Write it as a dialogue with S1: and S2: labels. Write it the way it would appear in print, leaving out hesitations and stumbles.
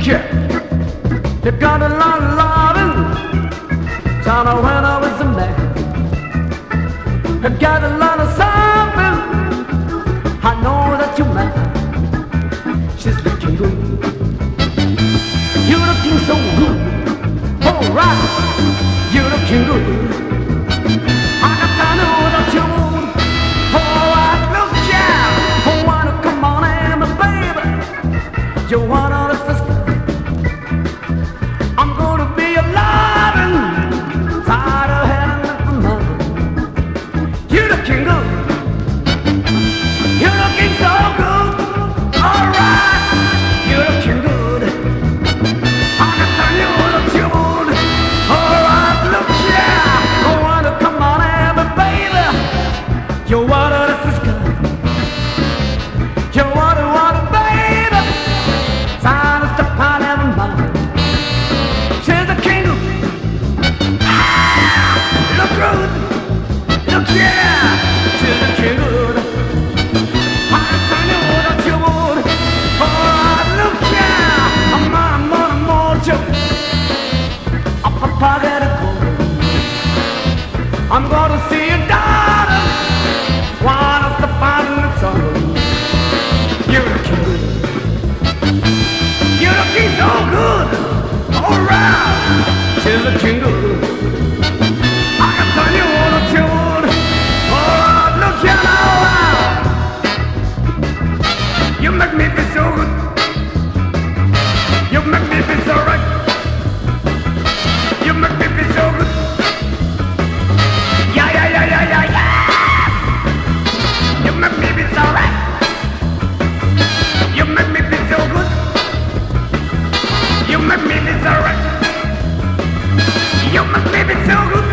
S1: here. You got a lot of loving, down when I was a man. You got a lot of something, I know that you're mad. She's looking good, you're looking so good. Alright, you're looking good. I got to know that you would. Alright, look, yeah. Oh, wanna come on in, baby. You wanna listen? I'm gonna be a loving, tired of having nothing more. You're looking good. You're looking so good. Alright, you're looking good. I can tell you that you would. Alright, look, yeah. I wanna come on in, baby. You wanna listen? You wanna, baby. Time to step out of my mind. She's a king. Look good. Look, yeah. She's a king. I can tell you that you would. Alright, look, yeah. I'm on a mojo. Up a pocket of gold. I'm gonna see your daughter. Wanna step out in the tunnel. You're looking good. You're looking so good. Alright, she's looking good. I can tell you that you would. Alright, look here now. You make me feel so good. You make me feel so right. You make me feel so good. Yeah, yeah, yeah, yeah, yeah, yeah. You make me feel so right. You make me feel so good. You make me feel so right. You make me feel so good.